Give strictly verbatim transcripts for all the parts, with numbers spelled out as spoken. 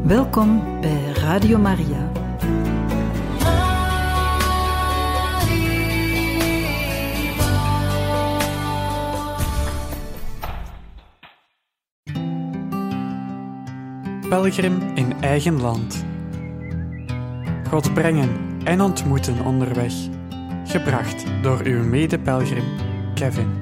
Welkom bij Radio Maria. Pelgrim in eigen land. God brengen en ontmoeten onderweg. Gebracht door uw mede-pelgrim Kevin.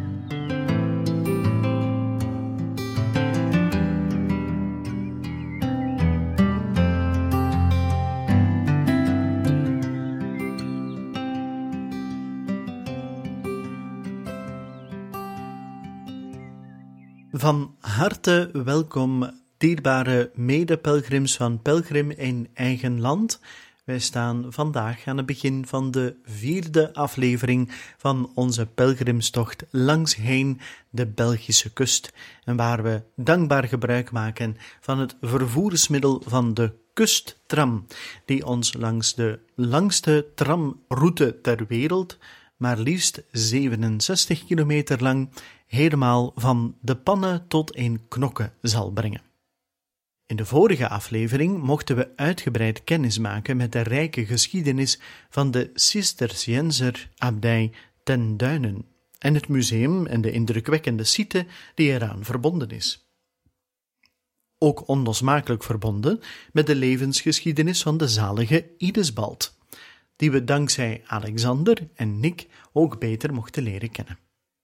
Van harte welkom, dierbare mede-pelgrims van Pelgrim in eigen land. Wij staan vandaag aan het begin van de vierde aflevering van onze pelgrimstocht langsheen de Belgische kust, en waar we dankbaar gebruik maken van het vervoersmiddel van de kusttram, die ons langs de langste tramroute ter wereld, maar liefst zevenenzestig kilometer lang, helemaal van De Panne tot in Knokke zal brengen. In de vorige aflevering mochten we uitgebreid kennis maken met de rijke geschiedenis van de Cisterciënzer abdij Ten Duinen en het museum en de indrukwekkende site die eraan verbonden is. Ook onlosmakelijk verbonden met de levensgeschiedenis van de zalige Idesbald, die we dankzij Alexander en Nick ook beter mochten leren kennen.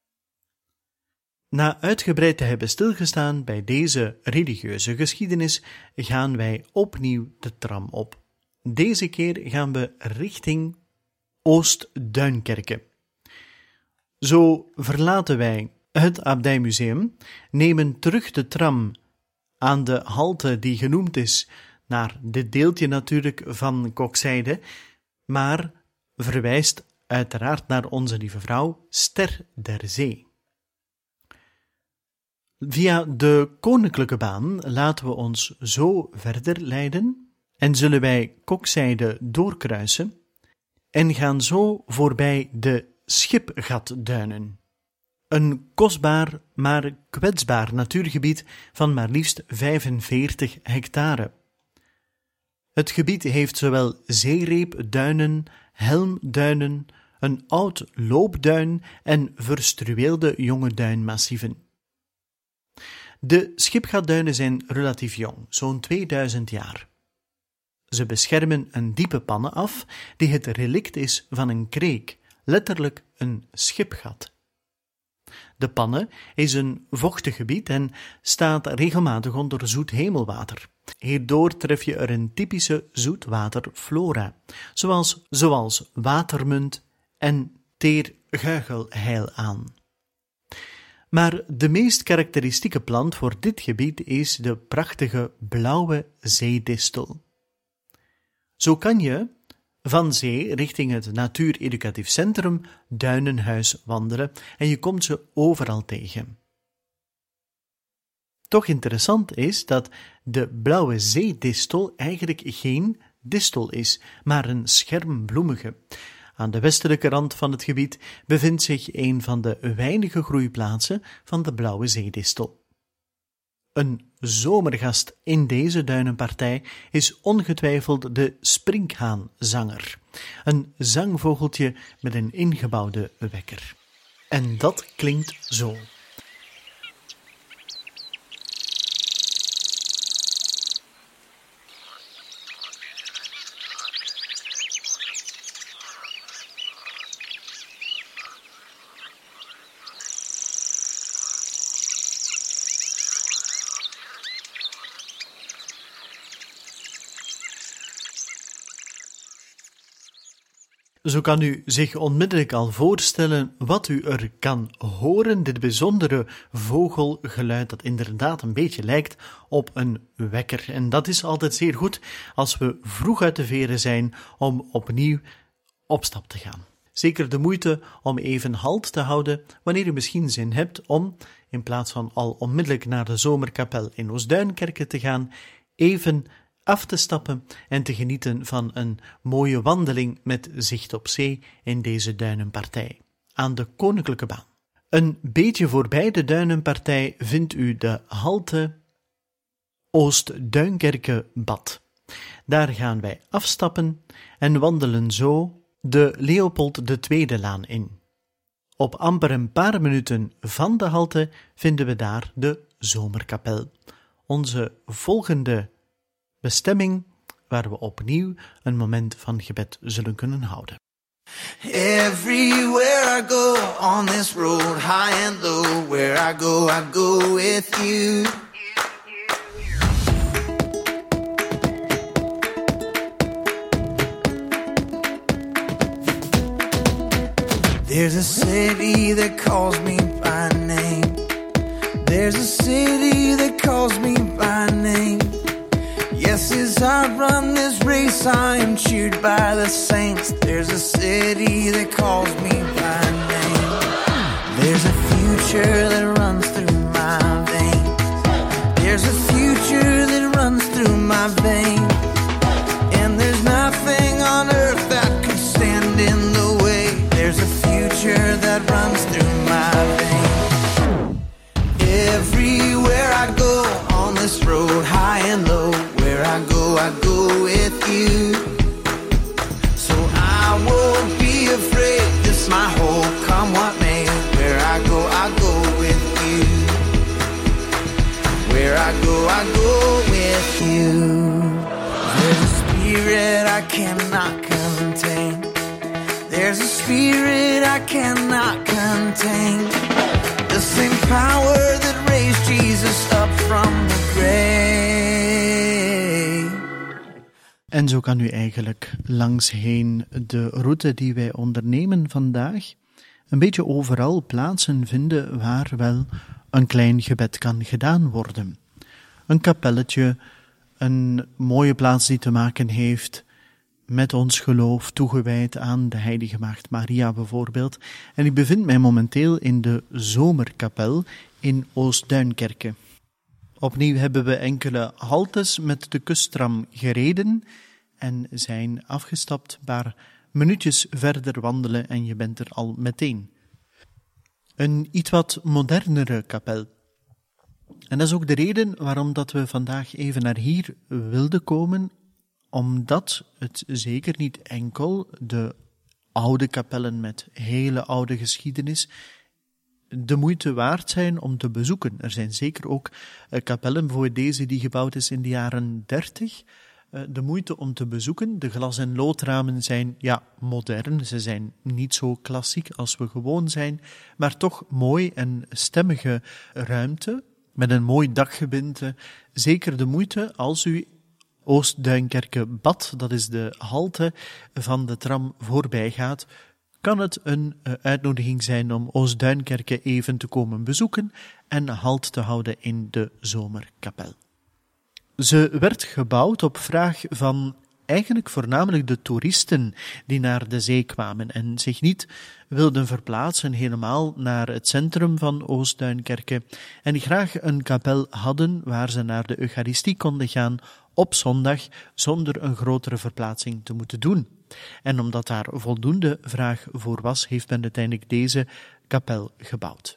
Na uitgebreid te hebben stilgestaan bij deze religieuze geschiedenis, gaan wij opnieuw de tram op. Deze keer gaan we richting Oost-Duinkerke. Zo verlaten wij het abdijmuseum, nemen terug de tram aan de halte die genoemd is naar dit deeltje natuurlijk van Kokzijde, maar verwijst uiteraard naar onze lieve vrouw Ster der Zee. Via de koninklijke baan laten we ons zo verder leiden en zullen wij Kokzijde doorkruisen en gaan zo voorbij de Schipgatduinen. Een kostbaar, maar kwetsbaar natuurgebied van maar liefst vijfenveertig hectare. Het gebied heeft zowel zeereepduinen, helmduinen, een oud loopduin en verstruweelde jonge duinmassieven. De Schipgatduinen zijn relatief jong, zo'n tweeduizend jaar. Ze beschermen een diepe panne af, die het relict is van een kreek, letterlijk een schipgat. De panne is een vochtig gebied en staat regelmatig onder zoet hemelwater. Hierdoor tref je er een typische zoetwaterflora, zoals, zoals watermunt en teerguichelheil aan. Maar de meest karakteristieke plant voor dit gebied is de prachtige blauwe zeedistel. Zo kan je van zee richting het Natuureducatief Centrum Duinenhuis wandelen en je komt ze overal tegen. Toch interessant is dat de blauwe zeedistel eigenlijk geen distel is, maar een schermbloemige. Aan de westelijke rand van het gebied bevindt zich een van de weinige groeiplaatsen van de blauwe zeedistel. Een zomergast in deze duinenpartij is ongetwijfeld de sprinkhaanzanger, een zangvogeltje met een ingebouwde wekker. En dat klinkt zo. Zo kan u zich onmiddellijk al voorstellen wat u er kan horen, dit bijzondere vogelgeluid dat inderdaad een beetje lijkt op een wekker. En dat is altijd zeer goed als we vroeg uit de veren zijn om opnieuw op stap te gaan. Zeker de moeite om even halt te houden wanneer u misschien zin hebt om, in plaats van al onmiddellijk naar de zomerkapel in Oost-Duinkerke te gaan, even af te stappen en te genieten van een mooie wandeling met zicht op zee in deze duinenpartij, aan de koninklijke baan. Een beetje voorbij de duinenpartij vindt u de halte Oost-Duinkerke-bad. Daar gaan wij afstappen en wandelen zo de Leopold de Tweede-laan in. Op amper een paar minuten van de halte vinden we daar de Zomerkapel. Onze volgende bestemming, waar we opnieuw een moment van gebed zullen kunnen houden. Everywhere I go on this road, high and low, where I go, I go with you. There's a city that calls me by name. There's a city that calls me by name. Yes, as I run this race, I am cheered by the saints. There's a city that calls me by name. There's a future that runs through my veins. There's a future that runs through my veins. And there's nothing on earth that could stand in the way. There's a future that runs through my veins. Everywhere I go on this road, high and low, where I go, I go with you. So I won't be afraid, this my hope, come what may. Where I go, I go with you. Where I go, I go with you. There's a spirit I cannot contain. There's a spirit I cannot contain. The same power that raised Jesus up from the grave. En zo kan u eigenlijk langsheen de route die wij ondernemen vandaag een beetje overal plaatsen vinden waar wel een klein gebed kan gedaan worden. Een kapelletje, een mooie plaats die te maken heeft met ons geloof, toegewijd aan de Heilige Maagd Maria bijvoorbeeld. En ik bevind mij momenteel in de Zomerkapel in Oost-Duinkerke. Opnieuw hebben we enkele haltes met de kusttram gereden en zijn afgestapt, maar minuutjes verder wandelen en je bent er al meteen. Een iets wat modernere kapel. En dat is ook de reden waarom dat we vandaag even naar hier wilden komen, omdat het zeker niet enkel de oude kapellen met hele oude geschiedenis de moeite waard zijn om te bezoeken. Er zijn zeker ook uh, kapellen, bijvoorbeeld deze die gebouwd is in de jaren dertig, uh, de moeite om te bezoeken. De glas- en loodramen zijn, ja, modern. Ze zijn niet zo klassiek als we gewoon zijn, maar toch mooi en stemmige ruimte, met een mooi dakgebind. Zeker de moeite als u Oost-Duinkerke-bad, dat is de halte van de tram, voorbij gaat, kan het een uh, uitnodiging zijn om Oost-Duinkerke even te komen bezoeken en halt te houden in de Zomerkapel. Ze werd gebouwd op vraag van eigenlijk voornamelijk de toeristen die naar de zee kwamen en zich niet wilden verplaatsen helemaal naar het centrum van Oost-Duinkerke en graag een kapel hadden waar ze naar de Eucharistie konden gaan op zondag zonder een grotere verplaatsing te moeten doen. En omdat daar voldoende vraag voor was, heeft men uiteindelijk deze kapel gebouwd.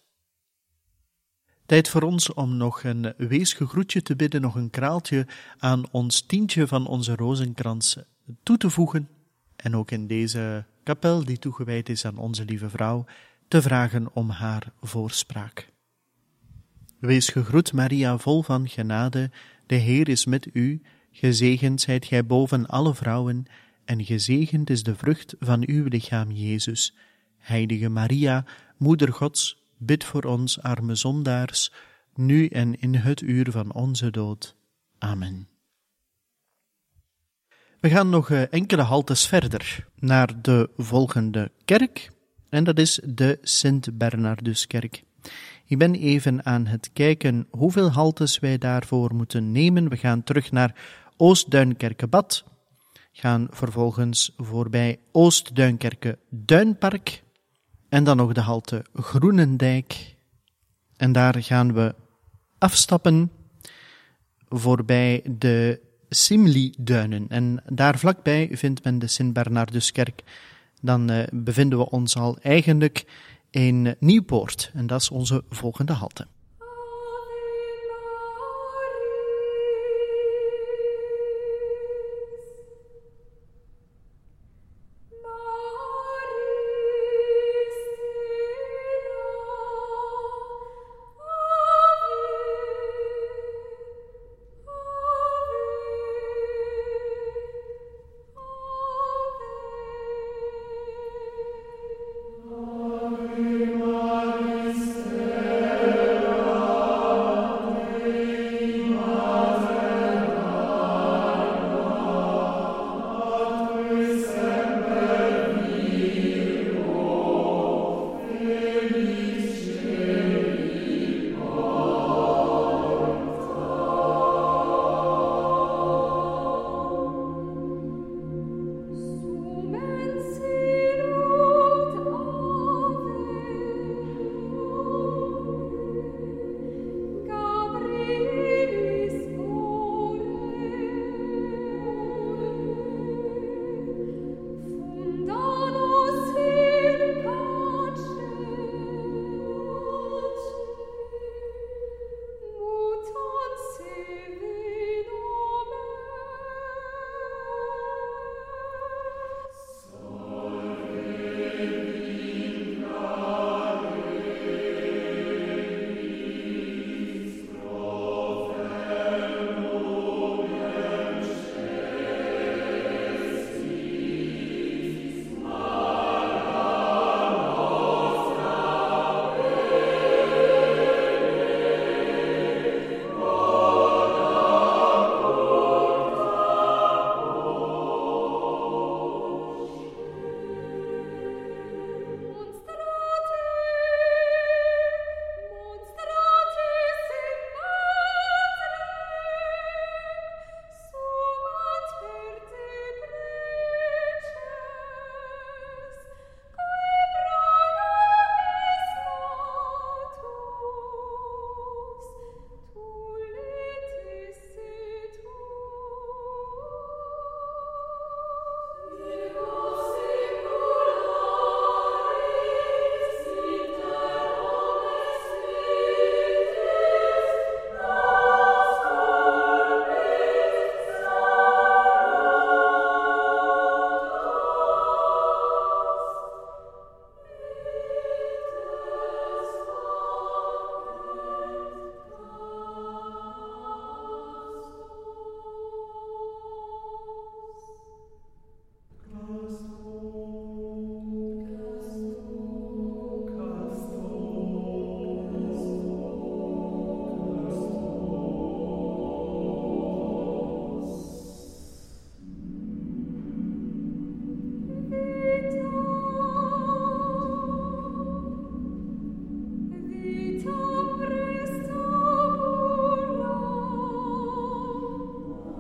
Tijd voor ons om nog een weesgegroetje te bidden, nog een kraaltje aan ons tientje van onze rozenkrans toe te voegen en ook in deze kapel die toegewijd is aan onze lieve vrouw te vragen om haar voorspraak. Wees gegroet, Maria, vol van genade, de Heer is met u, gezegend zijt gij boven alle vrouwen, en gezegend is de vrucht van uw lichaam, Jezus. Heilige Maria, Moeder Gods, bid voor ons arme zondaars, nu en in het uur van onze dood. Amen. We gaan nog enkele haltes verder naar de volgende kerk, en dat is de Sint-Bernarduskerk. Ik ben even aan het kijken hoeveel haltes wij daarvoor moeten nemen. We gaan terug naar Oost-Duinkerke-bad, gaan vervolgens voorbij Oost-Duinkerke-Duinpark en dan nog de halte Groenendijk. En daar gaan we afstappen voorbij de Simli-duinen. En daar vlakbij vindt men de Sint-Bernarduskerk. Dan uh, bevinden we ons al eigenlijk in Nieuwpoort. En dat is onze volgende halte.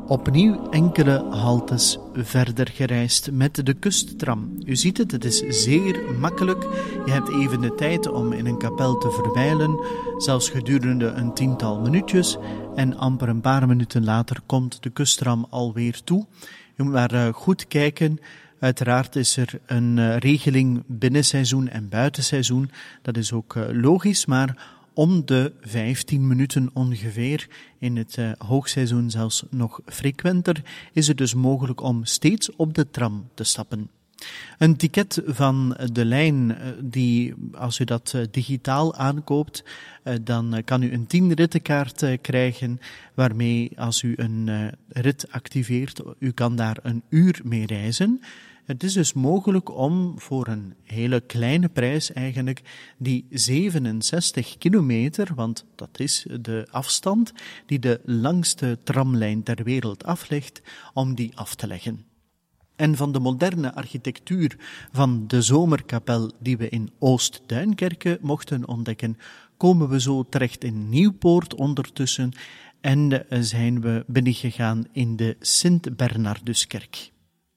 Opnieuw enkele haltes verder gereisd met de kusttram. U ziet het, het is zeer makkelijk. Je hebt even de tijd om in een kapel te verwijlen, zelfs gedurende een tiental minuutjes. En amper een paar minuten later komt de kusttram alweer toe. Je moet maar goed kijken. Uiteraard is er een regeling binnenseizoen en buitenseizoen. Dat is ook logisch, maar om de vijftien minuten ongeveer, in het uh, hoogseizoen zelfs nog frequenter, is het dus mogelijk om steeds op de tram te stappen. Een ticket van de lijn, uh, die, als u dat uh, digitaal aankoopt, uh, dan uh, kan u een tien rittenkaart uh, krijgen, waarmee als u een uh, rit activeert, u kan daar een uur mee reizen. Het is dus mogelijk om voor een hele kleine prijs eigenlijk die zevenenzestig kilometer, want dat is de afstand die de langste tramlijn ter wereld aflegt, om die af te leggen. En van de moderne architectuur van de zomerkapel die we in Oost-Duinkerke mochten ontdekken, komen we zo terecht in Nieuwpoort ondertussen en zijn we binnengegaan in de Sint-Bernarduskerk.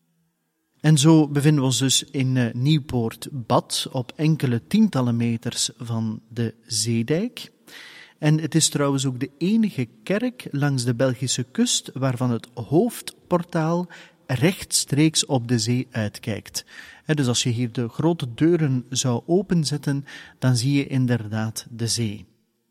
En zo bevinden we ons dus in uh, Nieuwpoort-Bad, op enkele tientallen meters van de zeedijk. En het is trouwens ook de enige kerk langs de Belgische kust waarvan het hoofdportaal rechtstreeks op de zee uitkijkt. He, dus als je hier de grote deuren zou openzetten, dan zie je inderdaad de zee.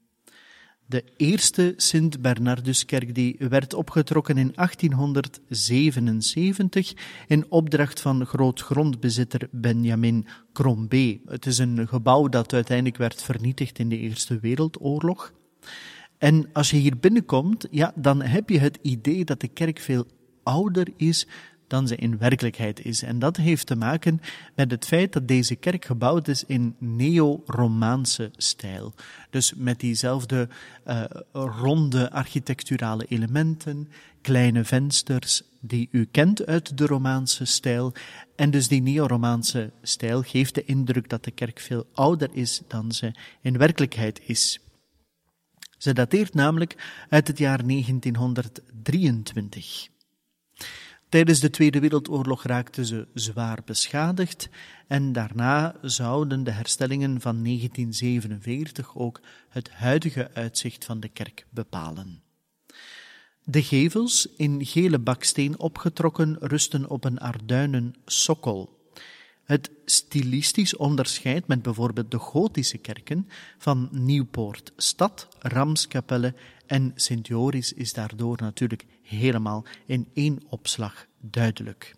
De eerste Sint-Bernarduskerk die werd opgetrokken in achttienhonderdzevenenzeventig in opdracht van grootgrondbezitter Benjamin Crombé. Het is een gebouw dat uiteindelijk werd vernietigd in de Eerste Wereldoorlog. En als je hier binnenkomt, ja, dan heb je het idee dat de kerk veel ouder is dan ze in werkelijkheid is. En dat heeft te maken met het feit dat deze kerk gebouwd is in neo-Romaanse stijl. Dus met diezelfde uh, ronde architecturale elementen, kleine vensters die u kent uit de Romaanse stijl. En dus die neo-Romaanse stijl geeft de indruk dat de kerk veel ouder is dan ze in werkelijkheid is. Ze dateert namelijk uit het jaar negentienhonderddrieëntwintig. Tijdens de Tweede Wereldoorlog raakten ze zwaar beschadigd en daarna zouden de herstellingen van negentien zevenenveertig ook het huidige uitzicht van de kerk bepalen. De gevels, in gele baksteen opgetrokken, rusten op een arduinen sokkel. Het stilistisch onderscheidt met bijvoorbeeld de gotische kerken van Nieuwpoort stad, Ramskapelle en Sint Joris is daardoor natuurlijk helemaal in één opslag duidelijk.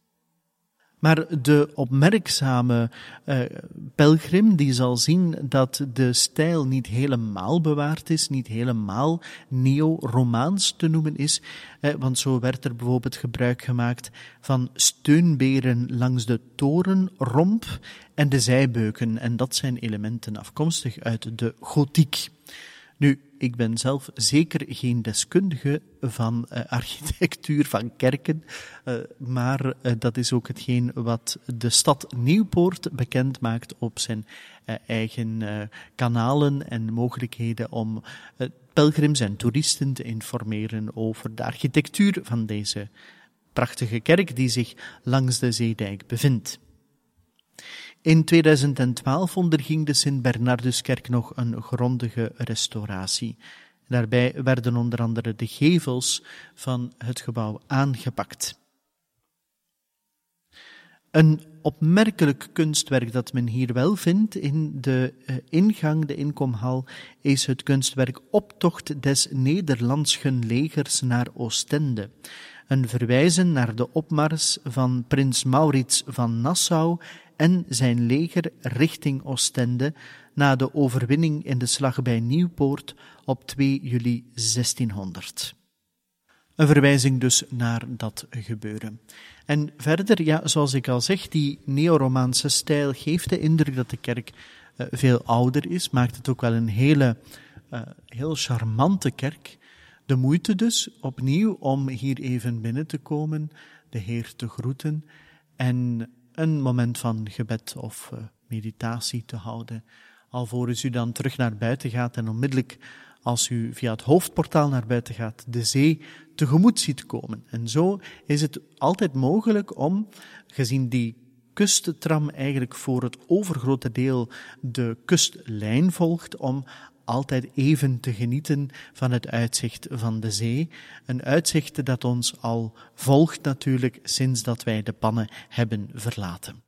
Maar de opmerkzame uh, pelgrim die zal zien dat de stijl niet helemaal bewaard is, niet helemaal neo-Romaans te noemen is, uh, want zo werd er bijvoorbeeld gebruik gemaakt van steunberen langs de torenromp en de zijbeuken, en dat zijn elementen afkomstig uit de gotiek. Nu, ik ben zelf zeker geen deskundige van uh, architectuur van kerken, uh, maar uh, dat is ook hetgeen wat de stad Nieuwpoort bekend maakt op zijn uh, eigen uh, kanalen en mogelijkheden om uh, pelgrims en toeristen te informeren over de architectuur van deze prachtige kerk die zich langs de zeedijk bevindt. In tweeduizend twaalf onderging de Sint-Bernarduskerk nog een grondige restauratie. Daarbij werden onder andere de gevels van het gebouw aangepakt. Een opmerkelijk kunstwerk dat men hier wel vindt in de uh, ingang, de inkomhal, is het kunstwerk Optocht des Nederlandschen legers naar Oostende. Een verwijzen naar de opmars van prins Maurits van Nassau en zijn leger richting Oostende na de overwinning in de slag bij Nieuwpoort op twee juli zestienhonderd. Een verwijzing dus naar dat gebeuren. En verder, ja, zoals ik al zeg, die neo-Romaanse stijl geeft de indruk dat de kerk uh, veel ouder is, maakt het ook wel een hele, uh, heel charmante kerk. De moeite dus, opnieuw, om hier even binnen te komen, de Heer te groeten en een moment van gebed of uh, meditatie te houden, alvorens u dan terug naar buiten gaat en onmiddellijk, als u via het hoofdportaal naar buiten gaat, de zee tegemoet ziet komen. En zo is het altijd mogelijk om, gezien die kusttram eigenlijk voor het overgrote deel de kustlijn volgt, om altijd even te genieten van het uitzicht van de zee. Een uitzicht dat ons al volgt natuurlijk sinds dat wij de pannen hebben verlaten.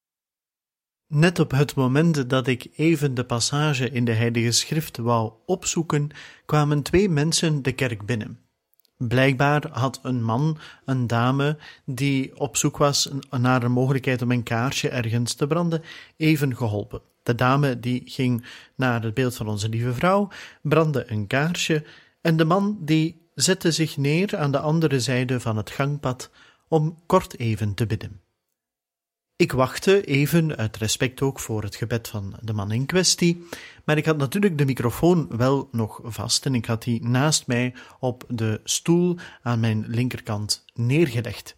Net op het moment dat ik even de passage in de Heilige Schrift wou opzoeken, kwamen twee mensen de kerk binnen. Blijkbaar had een man een dame die op zoek was naar een mogelijkheid om een kaarsje ergens te branden, even geholpen. De dame die ging naar het beeld van onze lieve vrouw, brandde een kaarsje en de man die zette zich neer aan de andere zijde van het gangpad om kort even te bidden. Ik wachtte even, uit respect ook voor het gebed van de man in kwestie, maar ik had natuurlijk de microfoon wel nog vast en ik had die naast mij op de stoel aan mijn linkerkant neergelegd.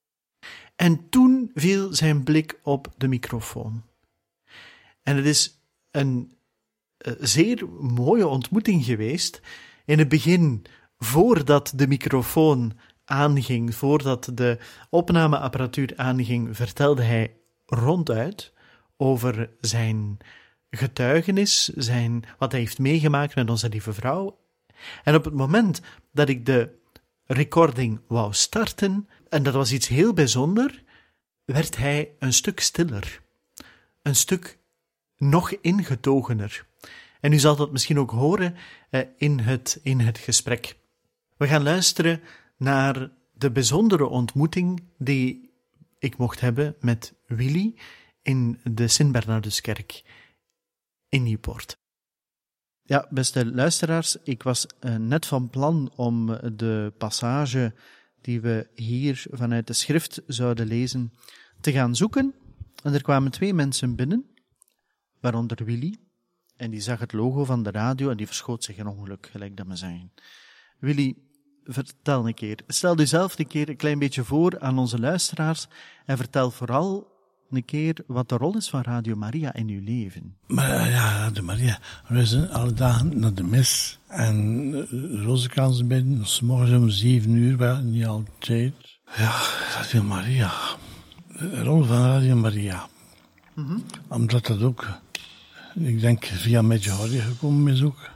En toen viel zijn blik op de microfoon. En het is een uh, zeer mooie ontmoeting geweest. In het begin, voordat de microfoon aanging, voordat de opnameapparatuur aanging, vertelde hij ronduit over zijn getuigenis, zijn, wat hij heeft meegemaakt met onze lieve vrouw. En op het moment dat ik de recording wou starten, en dat was iets heel bijzonder, werd hij een stuk stiller. Een stuk nog ingetogener. En u zal dat misschien ook horen eh, in, het, in het gesprek. We gaan luisteren naar de bijzondere ontmoeting die ik mocht hebben met Willy in de Sint-Bernarduskerk in Nieuwpoort. Ja, beste luisteraars, ik was uh, net van plan om de passage die we hier vanuit de schrift zouden lezen te gaan zoeken. En er kwamen twee mensen binnen, waaronder Willy, en die zag het logo van de radio en die verschoot zich een ongeluk, gelijk dat we zeggen. Willy, vertel een keer, stel jezelf een keer een klein beetje voor aan onze luisteraars en vertel vooral een keer wat de rol is van Radio Maria in uw leven. Maar ja, Radio Maria, we zijn alle dagen naar de mis en rozenkrans bidden, 's morgens om zeven uur, wel niet altijd. Ja, Radio Maria, de rol van Radio Maria. Mm-hmm. Omdat dat ook, ik denk, via Medjugorje gekomen is ook.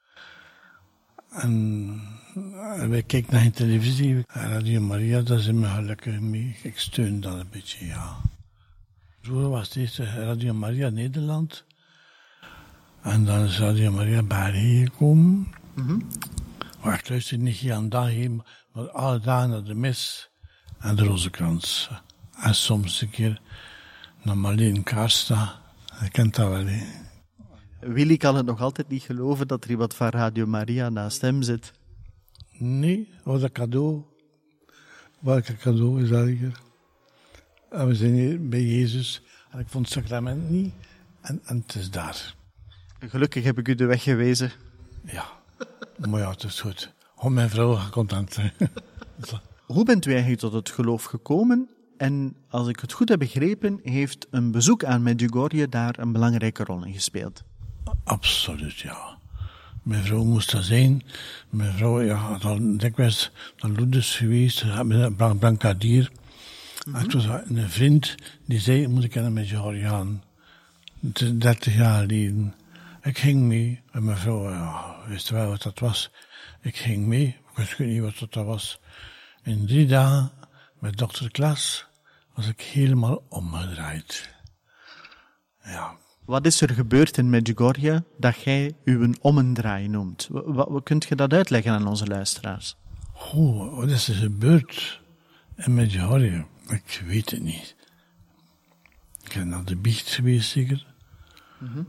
En wij kijken naar televisie. Radio Maria, daar zijn we gelukkig mee. Ik steun dat een beetje, ja. Vroeger was het eerst Radio Maria Nederland. En dan is Radio Maria België gekomen. Mm-hmm. Maar ik luister niet hier aan dag heen, maar alle dagen naar de mis en de rozenkrans. En soms een keer naar Marleen Karsta. Je kent dat wel, hè. Willy kan het nog altijd niet geloven dat er iemand van Radio Maria naast hem zit. Nee, wat een cadeau. Welke cadeau is dat hier? En we zijn hier bij Jezus. En ik vond het sacrament niet. En, en het is daar. Gelukkig heb ik u de weg gewezen. Ja, maar ja, het is goed. Om mijn vrouw gaat content zijn. Hoe bent u eigenlijk tot het geloof gekomen? En als ik het goed heb begrepen, heeft een bezoek aan Medjugorje daar een belangrijke rol in gespeeld. Absoluut, ja. Mijn vrouw moest dat zijn. Mijn vrouw, ja, had al dikwijls naar Lourdes geweest, met Brancadier. Mm-hmm. Het was een vriend die zei, moet ik naar Medjugorje gaan. Het is dertig jaar geleden. Ik ging mee. En mijn vrouw, ja, wist wel wat dat was. Ik ging mee. Ik wist niet wat dat was. In drie dagen, met dokter Klaas, was ik helemaal omgedraaid. Ja. Wat is er gebeurd in Medjugorje dat jij uw ommendraai noemt? Wat, wat kunt je dat uitleggen aan onze luisteraars? Oh, wat is er gebeurd in Medjugorje? Ik weet het niet. Ik ben naar de biecht geweest, zeker. Mm-hmm.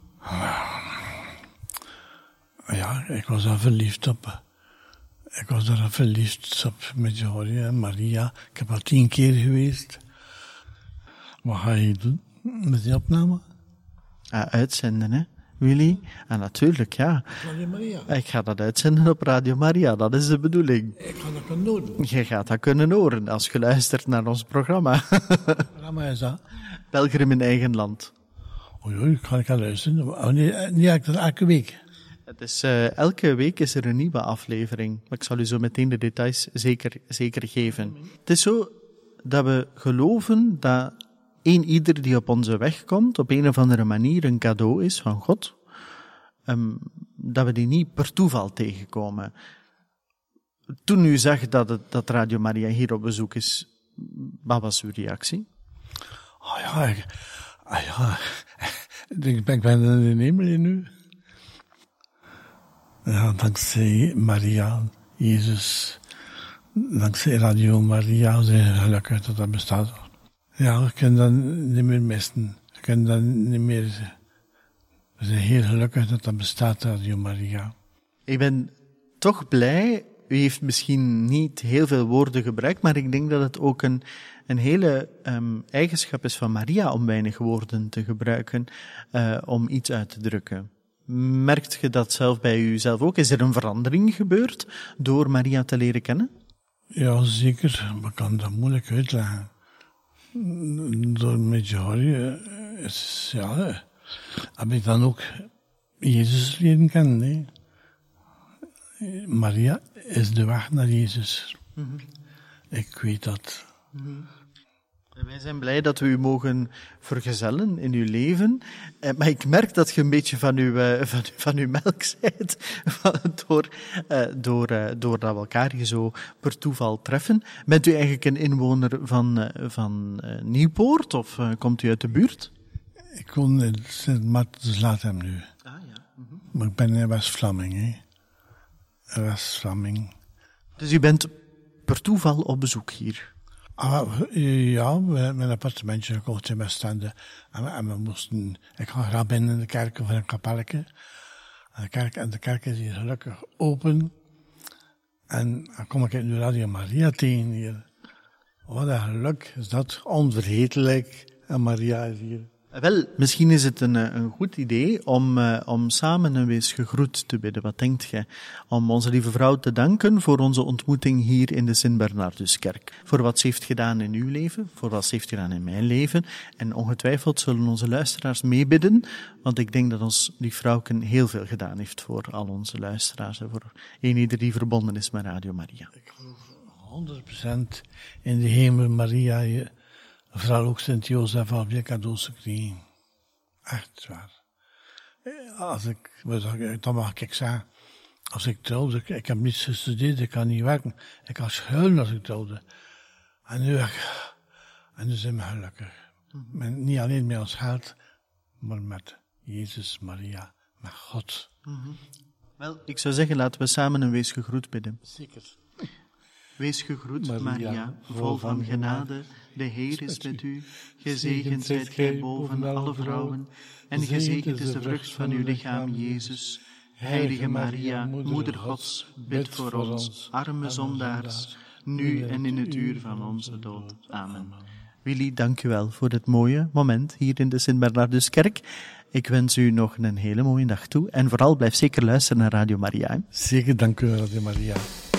Ja, ik was daar verliefd op. Ik was daar verliefd op Medjugorje en Maria. Ik heb al tien keer geweest. Wat ga je doen met die opname? Ah, uitzenden, hè, Willy? Ah, natuurlijk, ja. Radio Maria. Ik ga dat uitzenden op Radio Maria, dat is de bedoeling. Ik ga dat kunnen horen. Je gaat dat kunnen horen als je luistert naar ons programma. Wat programma is dat? Pelgrim in eigen land. Oei, oei, kan ik aan luisteren? Oh, nee, niet elke, elke week. Het is, uh, elke week is er een nieuwe aflevering. Maar ik zal u zo meteen de details zeker, zeker geven. Het is zo dat we geloven dat een ieder die op onze weg komt, op een of andere manier een cadeau is van God. Um, dat we die niet per toeval tegenkomen. Toen u zag dat, het, dat Radio Maria hier op bezoek is, wat was uw reactie? Oh ja, ik, ah ja, ik ben, ik ben in de hemel nu. Ja, dankzij Maria, Jezus, dankzij Radio Maria zijn we gelukkig dat dat bestaat. Ja, we kunnen dat niet meer missen. We kunnen dat niet meer... We zijn heel gelukkig dat dat bestaat, Radio Maria. Ik ben toch blij. U heeft misschien niet heel veel woorden gebruikt, maar ik denk dat het ook een, een hele um, eigenschap is van Maria om weinig woorden te gebruiken, uh, om iets uit te drukken. Merkt je dat zelf bij uzelf ook? Is er een verandering gebeurd door Maria te leren kennen? Ja, zeker. Maar ik kan dat moeilijk uitleggen. Door Medjugorje is, ja, heb ik dan ook Jezus leren kennen, hè. Maria is de weg naar Jezus. Mm-hmm. Ik weet dat. Mm-hmm. Wij zijn blij dat we u mogen vergezellen in uw leven. Eh, maar ik merk dat je een beetje van uw, uh, van, van uw melk zijt. door, uh, door, uh, doordat we elkaar hier zo per toeval treffen. Bent u eigenlijk een inwoner van, uh, van uh, Nieuwpoort of uh, komt u uit de buurt? Ik woon in Sint-Maartens-Latem nu. Ah, ja. Mm-hmm. Maar ik ben in West-Vlaming, hè. West-Vlaming. Dus u bent per toeval op bezoek hier? Ah, ja, we hebben een appartementje gekocht in Westende. En we, en we moesten... Ik ga graag binnen de kerk of in een kapelletje. En de kerk, en de kerk is hier gelukkig open. En dan kom ik in de Radio Maria tegen hier. Wat een geluk is dat, onvergetelijk. En Maria is hier. Wel, misschien is het een, een goed idee om, uh, om samen een wees gegroet te bidden. Wat denkt gij? Om onze lieve vrouw te danken voor onze ontmoeting hier in de Sint-Bernarduskerk. Voor wat ze heeft gedaan in uw leven, voor wat ze heeft gedaan in mijn leven. En ongetwijfeld zullen onze luisteraars meebidden, want ik denk dat ons die vrouwken heel veel gedaan heeft voor al onze luisteraars en voor een ieder die verbonden is met Radio Maria. Ik geloof honderd procent in de hemel, Maria. Je... Vooral ook Sint-Jozef al weer cadeaus gekregen. Echt waar. Als ik, dan mag ik zeggen, als ik trouwde, ik, ik heb niets gestudeerd, ik kan niet werken. Ik kan schuilen als ik trouwde. En nu, en nu zijn we gelukkig. Mm-hmm. Niet alleen met ons geld, maar met Jezus, Maria, met God. Mm-hmm. Wel, ik zou zeggen, laten we samen een wees gegroet bidden. Zeker. Wees gegroet, Maria, Maria, vol van genade, de Heer is met u. Gezegend zijt gij boven alle vrouwen, en gezegend is de vrucht van uw lichaam, Jezus. Heilige Maria, Moeder Gods, bid voor ons, arme zondaars, nu en in het uur van onze dood. Amen. Willy, dank u wel voor dit mooie moment hier in de Sint-Bernarduskerk. Ik wens u nog een hele mooie dag toe, en vooral blijf zeker luisteren naar Radio Maria. Hè? Zeker, dank u, Radio Maria.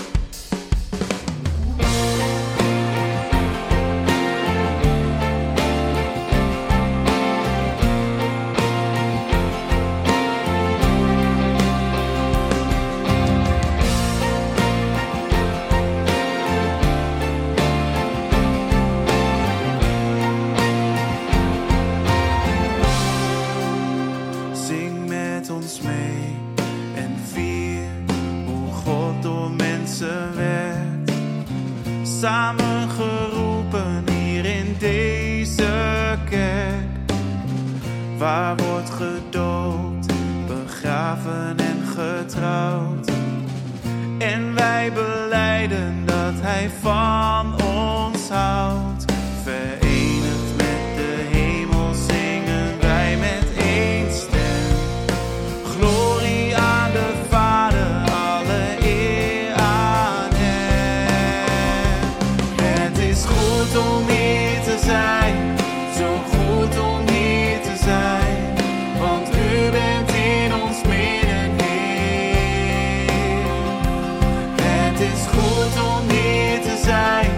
Samengeroepen hier in deze kerk, waar wordt gedoopt, begraven en getrouwd. En wij belijden dat Hij van ons houdt. Verenigd met de hemel zingen wij met één stem. Glorie aan de Vader, alle eer aan Hem. Het is goed om hier te zijn, zo goed om hier te zijn, want U bent in ons midden, Heer. Het is goed om hier te zijn.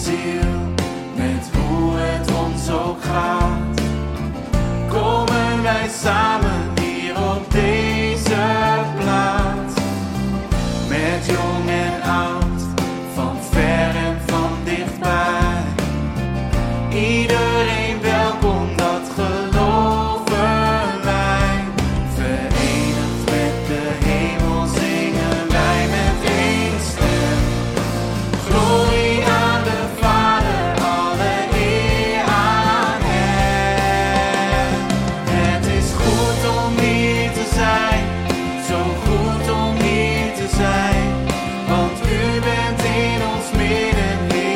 ziel, met hoe het ons ook gaat, komen wij samen hier op deze plaats. Met jong en oud, van ver en van dichtbij. Iedereen welkom, dat geloven wij. Verenigd met de hemel zingen wij met één stem. Glorie aan de Vader, alle eer aan Hem. Het is goed om hier te zijn, zo goed om hier te zijn, want U bent in ons midden,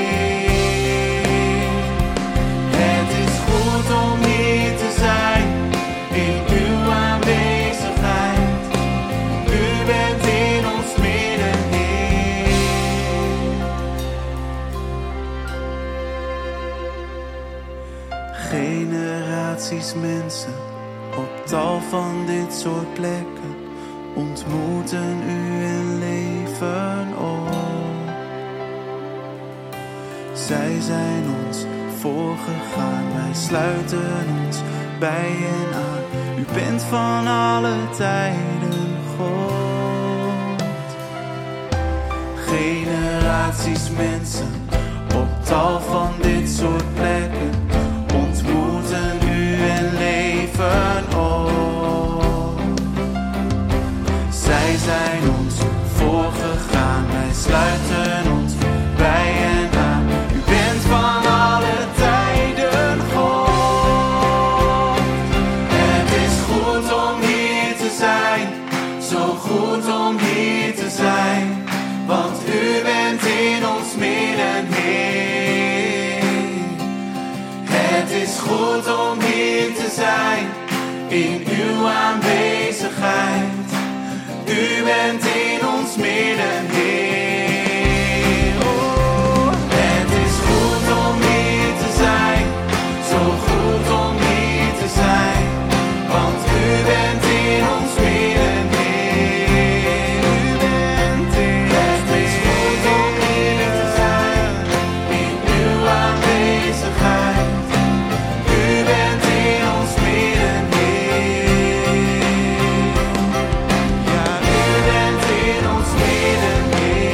Heer. Het is goed om hier te zijn, in Uw aanwezigheid. U bent in ons midden, Heer. Generaties mensen op tal van dit soort plekken ontmoeten U en leven op. Zij zijn ons voorgegaan, wij sluiten ons bij hen aan. U bent van alle tijden God. Generaties mensen op tal van dit soort plekken ontmoeten U en leven op. Zij zijn ons voorgegaan, wij sluiten ons bij hen aan. U bent van alle tijden God. Het is goed om hier te zijn, zo goed om hier te zijn, want U bent in ons midden, Heer. Het is goed om hier te zijn, in Uw aanwezigheid. U bent in ons midden, Heer. Oh, het is goed om hier te zijn, zo goed om hier te zijn, want U bent in ons midden, Heer. U bent in ons midden. Het is goed om hier te zijn, in Uw aanwezigheid. U bent in ons midden, Heer. Ja, U bent in ons midden, Heer.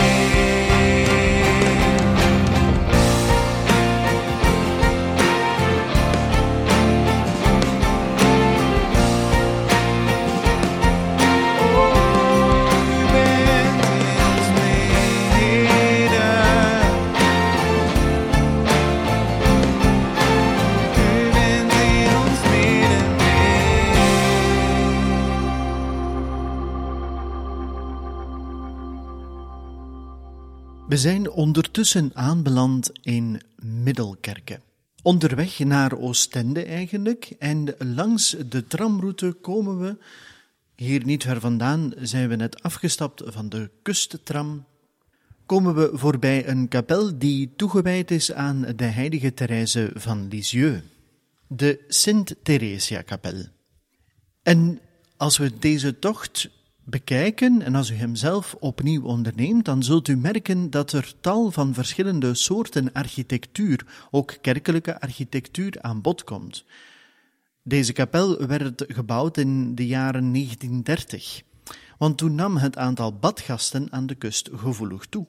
We zijn ondertussen aanbeland in Middelkerke. Onderweg naar Oostende eigenlijk, en langs de tramroute komen we, hier niet ver vandaan zijn we net afgestapt van de kusttram, komen we voorbij een kapel die toegewijd is aan de heilige Therese van Lisieux, de Sint-Theresia-kapel. En als we deze tocht bekijken en als u hem zelf opnieuw onderneemt, dan zult u merken dat er tal van verschillende soorten architectuur, ook kerkelijke architectuur, aan bod komt. Deze kapel werd gebouwd in de jaren negentien dertig, want toen nam het aantal badgasten aan de kust gevoelig toe.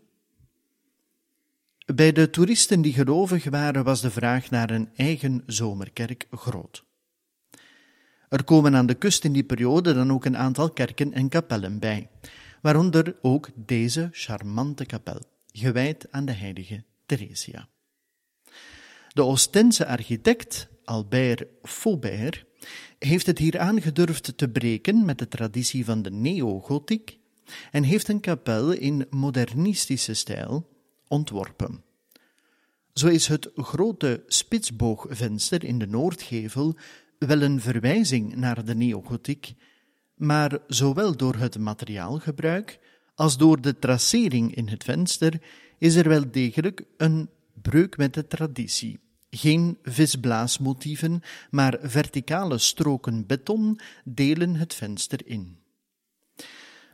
Bij de toeristen die gelovig waren was de vraag naar een eigen zomerkerk groot. Er komen aan de kust in die periode dan ook een aantal kerken en kapellen bij, waaronder ook deze charmante kapel, gewijd aan de heilige Theresia. De Oostense architect Albert Faubert heeft het hier aangedurfd te breken met de traditie van de neogotiek en heeft een kapel in modernistische stijl ontworpen. Zo is het grote spitsboogvenster in de noordgevel wel een verwijzing naar de neogotiek, maar zowel door het materiaalgebruik als door de tracering in het venster is er wel degelijk een breuk met de traditie. Geen visblaasmotieven, maar verticale stroken beton delen het venster in.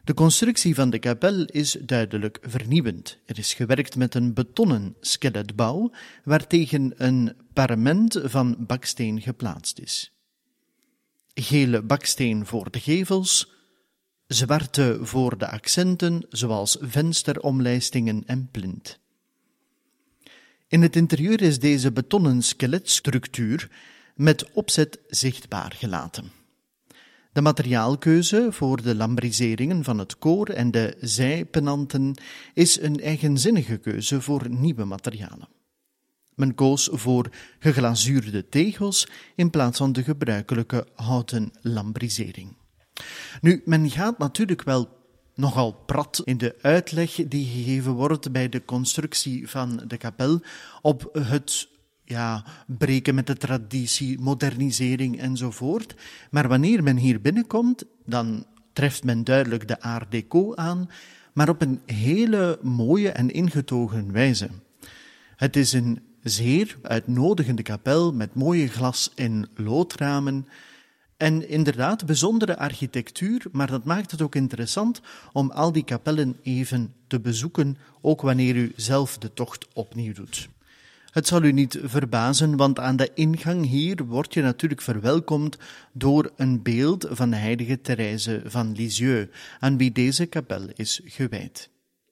De constructie van de kapel is duidelijk vernieuwend. Er is gewerkt met een betonnen skeletbouw, waartegen een parement van baksteen geplaatst is. Gele baksteen voor de gevels, zwarte voor de accenten, zoals vensteromlijstingen en plint. In het interieur is deze betonnen skeletstructuur met opzet zichtbaar gelaten. De materiaalkeuze voor de lambriseringen van het koor en de zijpenanten is een eigenzinnige keuze voor nieuwe materialen. Men koos voor geglazuurde tegels in plaats van de gebruikelijke houten lambrisering. Nu, men gaat natuurlijk wel nogal prat in de uitleg die gegeven wordt bij de constructie van de kapel op het ja, breken met de traditie, modernisering enzovoort. Maar wanneer men hier binnenkomt, dan treft men duidelijk de Art Deco aan, maar op een hele mooie en ingetogen wijze. Het is een zeer uitnodigende kapel met mooie glas- en loodramen en inderdaad bijzondere architectuur, maar dat maakt het ook interessant om al die kapellen even te bezoeken, ook wanneer u zelf de tocht opnieuw doet. Het zal u niet verbazen, want aan de ingang hier word je natuurlijk verwelkomd door een beeld van de heilige Therese van Lisieux, aan wie deze kapel is gewijd.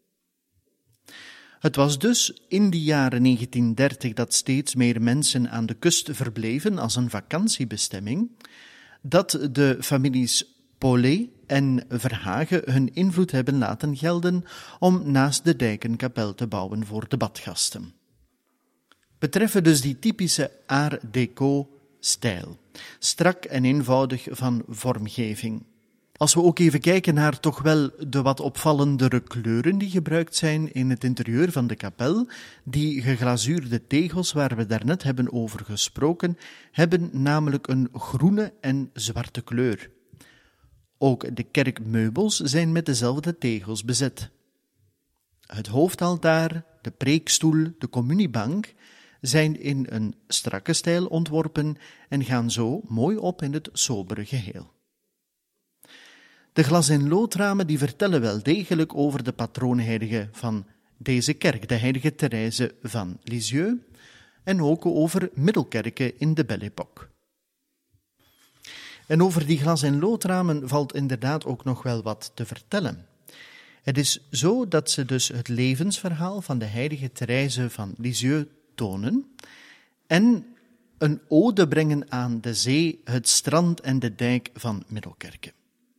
Het was dus in de jaren negentien dertig dat steeds meer mensen aan de kust verbleven als een vakantiebestemming, dat de families Paulet en Verhagen hun invloed hebben laten gelden om naast de dijk een kapel te bouwen voor de badgasten. Betreffen dus die typische Art Deco-stijl, strak en eenvoudig van vormgeving. Als we ook even kijken naar toch wel de wat opvallendere kleuren die gebruikt zijn in het interieur van de kapel, die geglazuurde tegels waar we daarnet hebben over gesproken, hebben namelijk een groene en zwarte kleur. Ook de kerkmeubels zijn met dezelfde tegels bezet. Het hoofdaltaar, de preekstoel, de communiebank zijn in een strakke stijl ontworpen en gaan zo mooi op in het sobere geheel. De glas- en loodramen die vertellen wel degelijk over de patroonheilige van deze kerk, de heilige Therese van Lisieux, en ook over middelkerken in de Belle Époque. En over die glas- en loodramen valt inderdaad ook nog wel wat te vertellen. Het is zo dat ze dus het levensverhaal van de heilige Therese van Lisieux tonen en een ode brengen aan de zee, het strand en de dijk van Middelkerken.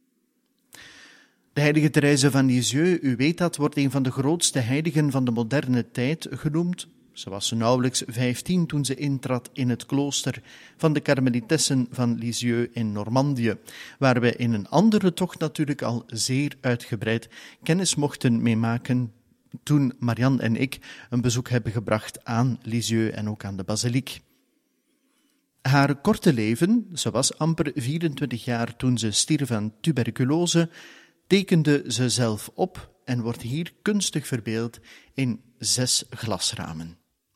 De heilige Therese van Lisieux, u weet dat, wordt een van de grootste heiligen van de moderne tijd genoemd. Ze was nauwelijks vijftien toen ze intrad in het klooster van de Karmelitessen van Lisieux in Normandië, waar we in een andere tocht natuurlijk al zeer uitgebreid kennis mochten meemaken toen Marianne en ik een bezoek hebben gebracht aan Lisieux en ook aan de basiliek. Haar korte leven, ze was amper vierentwintig jaar toen ze stierf aan tuberculose, tekende ze zelf op en wordt hier kunstig verbeeld in zes glasramen.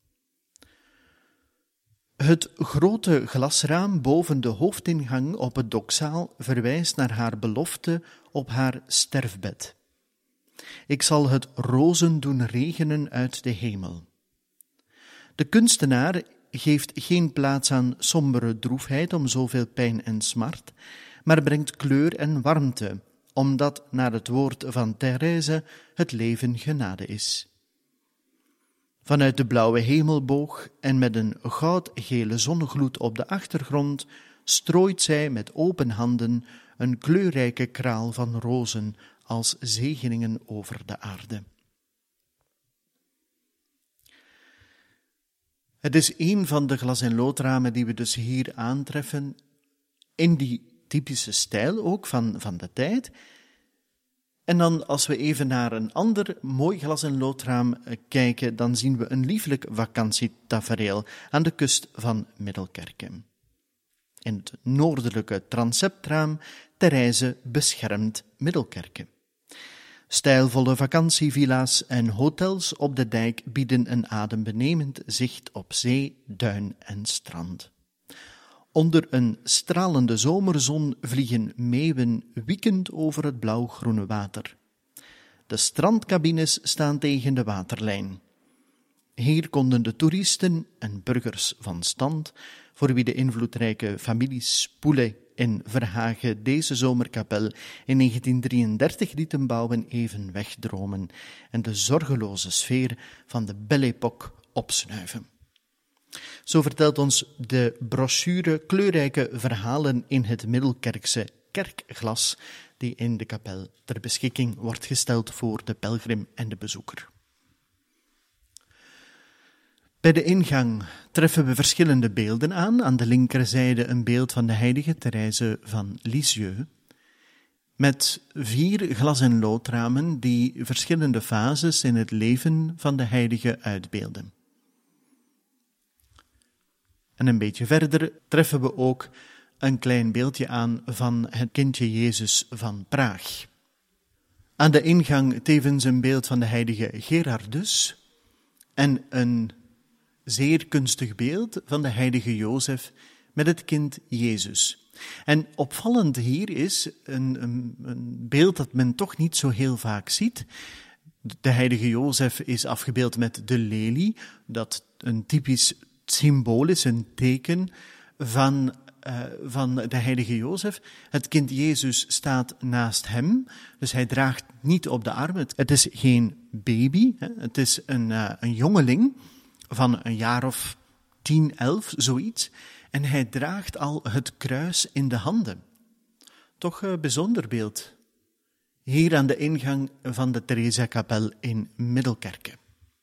Het grote glasraam boven de hoofdingang op het dokzaal verwijst naar haar belofte op haar sterfbed. Ik zal het rozen doen regenen uit de hemel. De kunstenaar geeft geen plaats aan sombere droefheid om zoveel pijn en smart, maar brengt kleur en warmte, omdat, naar het woord van Therese, het leven genade is. Vanuit de blauwe hemelboog en met een goudgele zonnegloed op de achtergrond strooit zij met open handen een kleurrijke kraal van rozen als zegeningen over de aarde. Het is een van de glas- en loodramen die we dus hier aantreffen, in die typische stijl ook van, van de tijd. En dan als we even naar een ander mooi glas- en loodraam kijken, dan zien we een lieflijk vakantietafereel aan de kust van Middelkerken. In het noordelijke transeptraam Therese beschermt Middelkerken. Stijlvolle vakantievilla's en hotels op de dijk bieden een adembenemend zicht op zee, duin en strand. Onder een stralende zomerzon vliegen meeuwen wiekend over het blauwgroene water. De strandcabines staan tegen de waterlijn. Hier konden de toeristen en burgers van stand, voor wie de invloedrijke families Poulet en Verhagen deze zomerkapel in negentien drieëndertig lieten bouwen, even wegdromen en de zorgeloze sfeer van de Belle Époque opsnuiven. Zo vertelt ons de brochure kleurrijke verhalen in het Middelkerkse kerkglas, die in de kapel ter beschikking wordt gesteld voor de pelgrim en de bezoeker. Bij de ingang treffen we verschillende beelden aan. Aan de linkerzijde een beeld van de heilige Therese van Lisieux, met vier glas- en loodramen die verschillende fases in het leven van de heilige uitbeelden. En een beetje verder treffen we ook een klein beeldje aan van het kindje Jezus van Praag. Aan de ingang tevens een beeld van de heilige Gerardus en een zeer kunstig beeld van de heilige Jozef met het kind Jezus. En opvallend hier is een, een, een beeld dat men toch niet zo heel vaak ziet. De heilige Jozef is afgebeeld met de lelie, dat een typisch symbool is, een teken van, uh, van de heilige Jozef. Het kind Jezus staat naast hem, dus hij draagt niet op de arm. Het, het is geen baby, hè. Het is een, uh, een jongeling van een jaar of tien, elf, zoiets. En hij draagt al het kruis in de handen. Toch een bijzonder beeld. Hier aan de ingang van de Theresia-kapel in Middelkerke.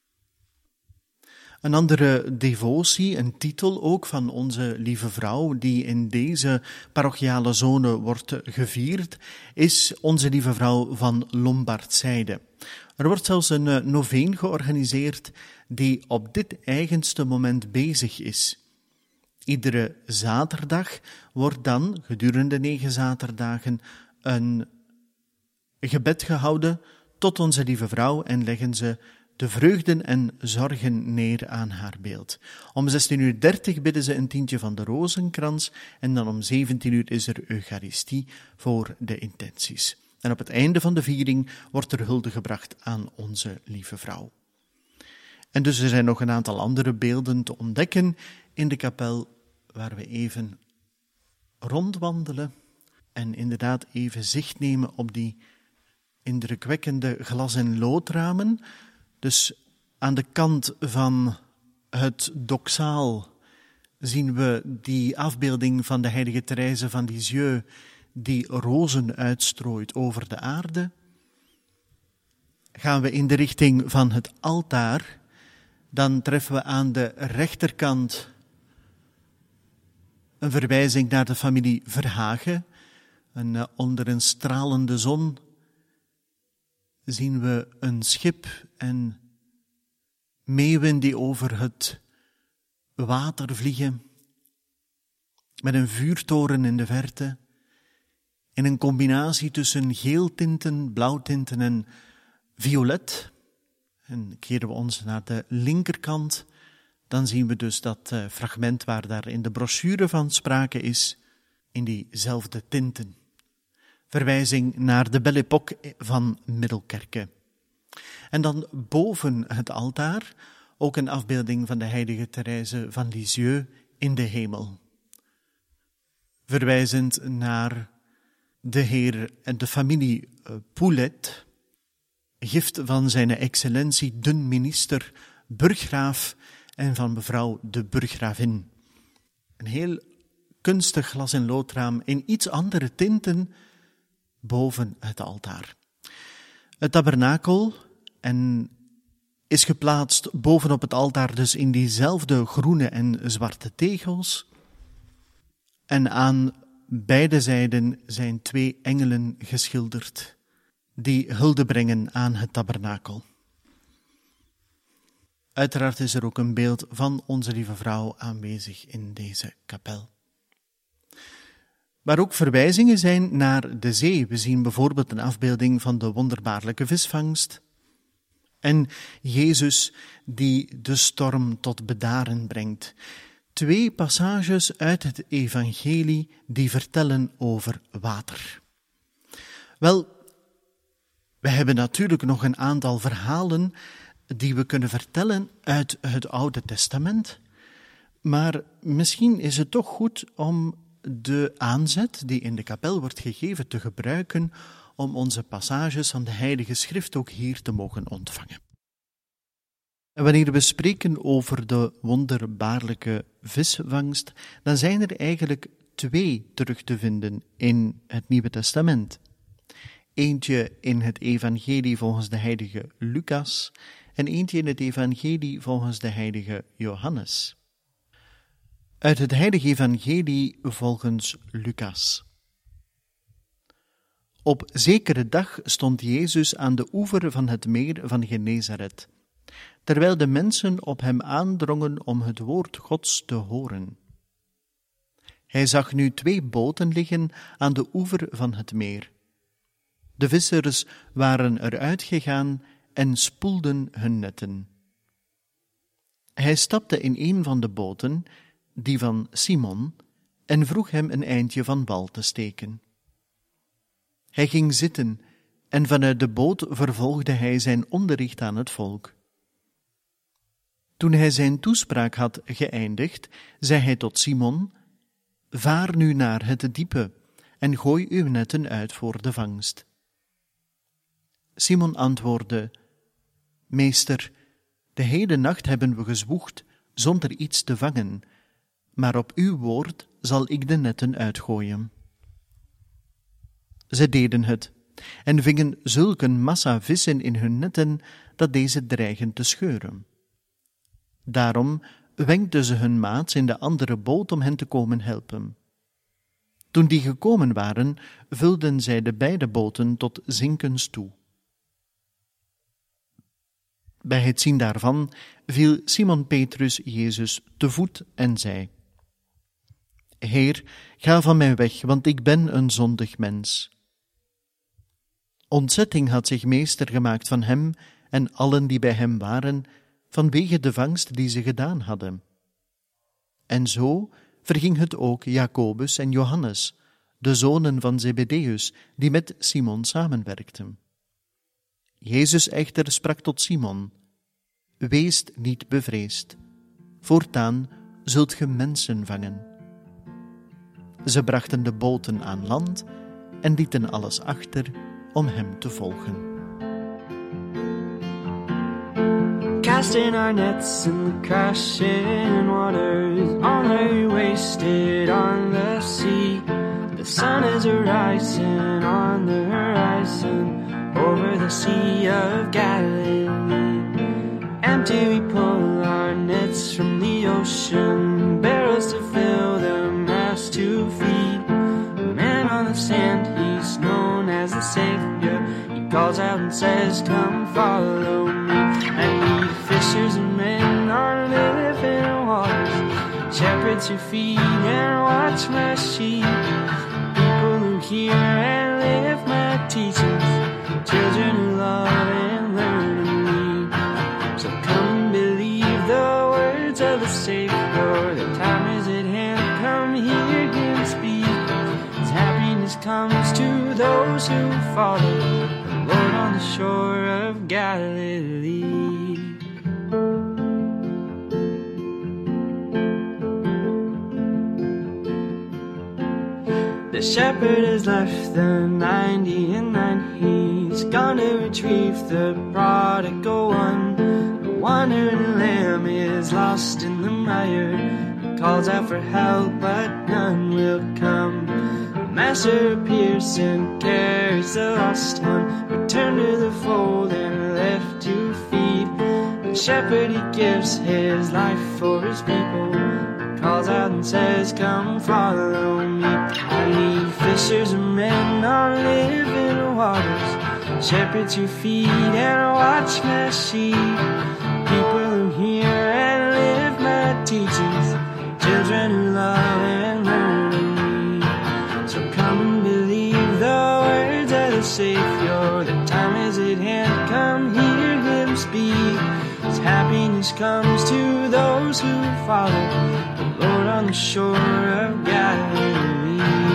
Een andere devotie, een titel ook van onze lieve vrouw, die in deze parochiale zone wordt gevierd, is onze lieve vrouw van Lombardzijde. Er wordt zelfs een noveen georganiseerd die op dit eigenste moment bezig is. Iedere zaterdag wordt dan, gedurende negen zaterdagen, een gebed gehouden tot onze lieve vrouw en leggen ze de vreugden en zorgen neer aan haar beeld. Om zestien uur dertig bidden ze een tientje van de rozenkrans en dan om zeventien uur is er Eucharistie voor de intenties. En op het einde van de viering wordt er hulde gebracht aan onze lieve vrouw. En dus er zijn nog een aantal andere beelden te ontdekken in de kapel, waar we even rondwandelen en inderdaad even zicht nemen op die indrukwekkende glas- en loodramen. Dus aan de kant van het doxaal zien we die afbeelding van de heilige Therese van Lisieux die rozen uitstrooit over de aarde. Gaan we in de richting van het altaar, dan treffen we aan de rechterkant een verwijzing naar de familie Verhagen. En uh, onder een stralende zon zien we een schip en meeuwen die over het water vliegen, met een vuurtoren in de verte, in een combinatie tussen geeltinten, blauwtinten en violet. En keren we ons naar de linkerkant, dan zien we dus dat uh, fragment waar daar in de brochure van sprake is, in diezelfde tinten. Verwijzing naar de Belle Époque van Middelkerke. En dan boven het altaar ook een afbeelding van de heilige Therese van Lisieux in de hemel. Verwijzend naar de heer en de familie Poulet, gift van zijn excellentie de minister, burggraaf en van mevrouw de burggravin. Een heel kunstig glas- en loodraam in iets andere tinten boven het altaar. Het tabernakel en is geplaatst bovenop het altaar, dus in diezelfde groene en zwarte tegels. En aan beide zijden zijn twee engelen geschilderd, die hulde brengen aan het tabernakel. Uiteraard is er ook een beeld van onze lieve vrouw aanwezig in deze kapel. Waar ook verwijzingen zijn naar de zee. We zien bijvoorbeeld een afbeelding van de wonderbaarlijke visvangst. En Jezus die de storm tot bedaren brengt. twee passages uit het evangelie die vertellen over water. Wel, we hebben natuurlijk nog een aantal verhalen die we kunnen vertellen uit het Oude Testament, maar misschien is het toch goed om de aanzet die in de kapel wordt gegeven te gebruiken om onze passages van de Heilige Schrift ook hier te mogen ontvangen. En wanneer we spreken over de wonderbaarlijke visvangst, dan zijn er eigenlijk twee terug te vinden in het Nieuwe Testament. Eentje in het evangelie volgens de heilige Lucas en eentje in het evangelie volgens de heilige Johannes. Uit het heilige evangelie volgens Lucas. Op zekere dag stond Jezus aan de oever van het meer van Genezaret, terwijl de mensen op hem aandrongen om het woord Gods te horen. Hij zag nu twee boten liggen aan de oever van het meer. De vissers waren eruit gegaan en spoelden hun netten. Hij stapte in een van de boten, die van Simon, en vroeg hem een eindje van wal te steken. Hij ging zitten en vanuit de boot vervolgde hij zijn onderricht aan het volk. Toen hij zijn toespraak had geëindigd, zei hij tot Simon: vaar nu naar het diepe en gooi uw netten uit voor de vangst. Simon antwoordde: Meester, de hele nacht hebben we gezwoegd zonder iets te vangen, maar op uw woord zal ik de netten uitgooien. Ze deden het en vingen zulk een massa vissen in hun netten dat deze dreigen te scheuren. Daarom wenkten ze hun maats in de andere boot om hen te komen helpen. Toen die gekomen waren, vulden zij de beide boten tot zinkens toe. Bij het zien daarvan viel Simon Petrus Jezus te voet en zei: Heer, ga van mij weg, want ik ben een zondig mens. Ontzetting had zich meester gemaakt van hem en allen die bij hem waren, vanwege de vangst die ze gedaan hadden. En zo verging het ook Jacobus en Johannes, de zonen van Zebedeus, die met Simon samenwerkten. Jezus echter sprak tot Simon: Wees niet bevreesd, voortaan zult ge mensen vangen. Ze brachten de boten aan land en lieten alles achter om hem te volgen. Casting our nets in the crashing waters, on our wasted on the sea. The sun is rising on the horizon over the Sea of Galilee. Empty we pull our nets from the ocean, barrels to fill them, as to feed. The man on the sand, he's known as the Savior. He calls out and says, come follow me. I need fishers and men on living waters, shepherds who feed and watch my sheep, people who hear and live my teachings, children who love and learn of me. So come believe the words of the Savior, the time is at hand, come hear him speak. His happiness comes to those who follow the Lord on the shore of Galilee. The shepherd has left the ninety and nine. He's gone to retrieve the prodigal one. The wandering lamb is lost in the mire. He calls out for help, but none will come. The master appears and carries the lost one, returned to the fold and left to feed. The shepherd, he gives his life for his people, calls out and says, come follow me. I need fishers and men on living waters, shepherds who feed and watch my sheep, people who hear and live my teachings, children who love and learn of me. So come and believe the words of the Savior, the time is at hand, come hear him speak. His happiness comes to those who follow the Lord on the shore of Galilee.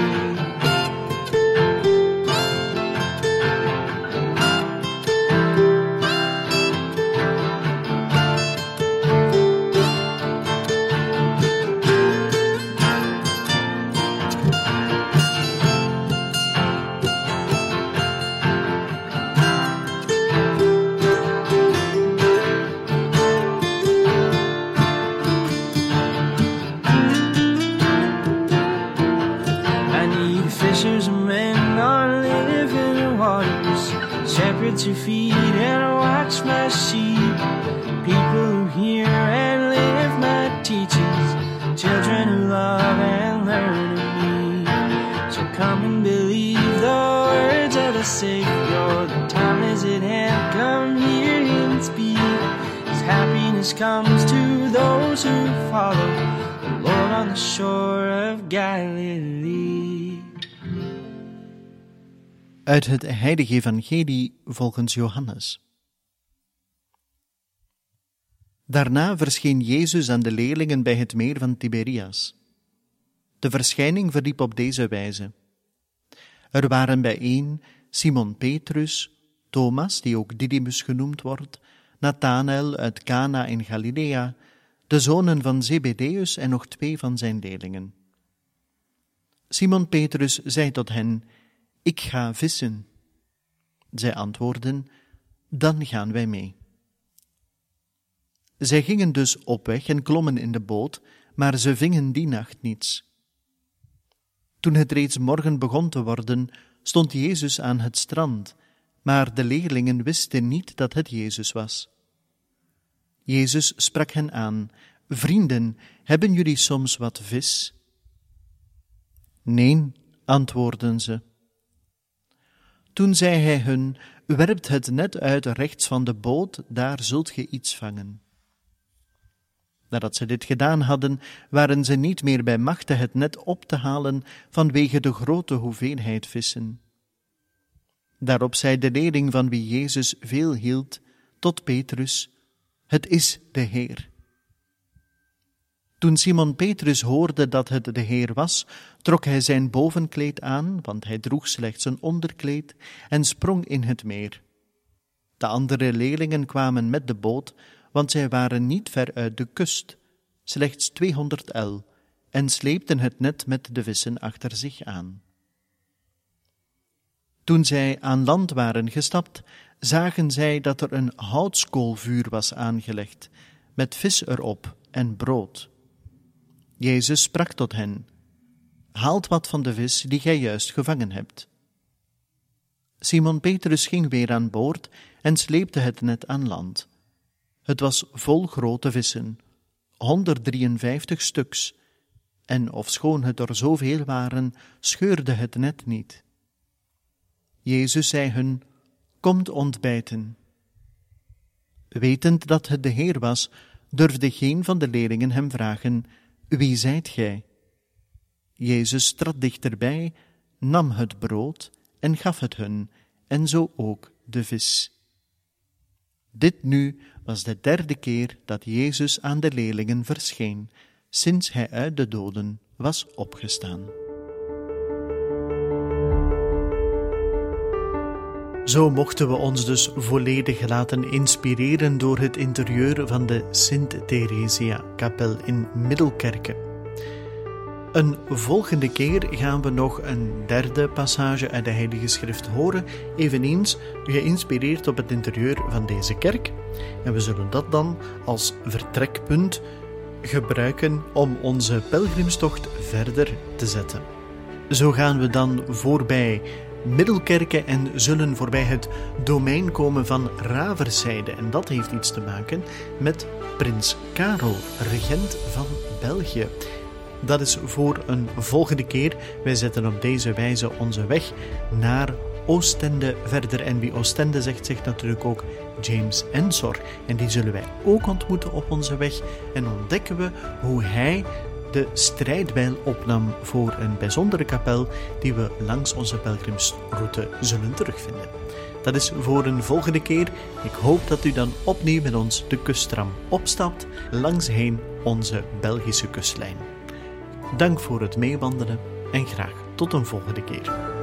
To feed and watch my sheep, people who hear and live my teachings, children who love and learn of me. So come and believe the words of the Savior. The time is at hand, come hear him speak. His happiness comes to those who follow the Lord on the shore of Galilee. Uit het Heilige Evangelie volgens Johannes. Daarna verscheen Jezus aan de leerlingen bij het meer van Tiberias. De verschijning verliep op deze wijze. Er waren bijeen Simon Petrus, Thomas, die ook Didymus genoemd wordt, Nathanael uit Cana in Galilea, de zonen van Zebedeus en nog twee van zijn leerlingen. Simon Petrus zei tot hen: Ik ga vissen. Zij antwoordden: Dan gaan wij mee. Zij gingen dus op weg en klommen in de boot, maar ze vingen die nacht niets. Toen het reeds morgen begon te worden, stond Jezus aan het strand, maar de leerlingen wisten niet dat het Jezus was. Jezus sprak hen aan: Vrienden, hebben jullie soms wat vis? Nee, antwoordden ze. Toen zei hij hun: Werpt het net uit rechts van de boot, daar zult ge iets vangen. Nadat ze dit gedaan hadden, waren ze niet meer bij machte het net op te halen vanwege de grote hoeveelheid vissen. Daarop zei de leerling van wie Jezus veel hield tot Petrus: Het is de Heer. Toen Simon Petrus hoorde dat het de Heer was, trok hij zijn bovenkleed aan, want hij droeg slechts een onderkleed, en sprong in het meer. De andere leerlingen kwamen met de boot, want zij waren niet ver uit de kust, slechts tweehonderd el, en sleepten het net met de vissen achter zich aan. Toen zij aan land waren gestapt, zagen zij dat er een houtskoolvuur was aangelegd, met vis erop en brood. Jezus sprak tot hen: Haalt wat van de vis die gij juist gevangen hebt. Simon Petrus ging weer aan boord en sleepte het net aan land. Het was vol grote vissen, honderddrieënvijftig stuks, en ofschoon het er zoveel waren, scheurde het net niet. Jezus zei hun: Komt ontbijten. Wetend dat het de Heer was, durfde geen van de leerlingen hem vragen: Wie zijt gij? Jezus trad dichterbij, nam het brood en gaf het hun, en zo ook de vis. Dit nu was de derde keer dat Jezus aan de leerlingen verscheen, sinds hij uit de doden was opgestaan. Zo mochten we ons dus volledig laten inspireren door het interieur van de Sint-Theresia-kapel in Middelkerke. Een volgende keer gaan we nog een derde passage uit de Heilige Schrift horen, eveneens geïnspireerd op het interieur van deze kerk. En we zullen dat dan als vertrekpunt gebruiken om onze pelgrimstocht verder te zetten. Zo gaan we dan voorbij Middelkerke en zullen voorbij het domein komen van Raverszijde. En dat heeft iets te maken met prins Karel, regent van België. Dat is voor een volgende keer. Wij zetten op deze wijze onze weg naar Oostende verder. En wie Oostende zegt, zegt natuurlijk ook James Ensor. En die zullen wij ook ontmoeten op onze weg. En ontdekken we hoe hij de strijdbijl opnam voor een bijzondere kapel die we langs onze pelgrimsroute zullen terugvinden. Dat is voor een volgende keer. Ik hoop dat u dan opnieuw met ons de kusttram opstapt langsheen onze Belgische kustlijn. Dank voor het meewandelen en graag tot een volgende keer.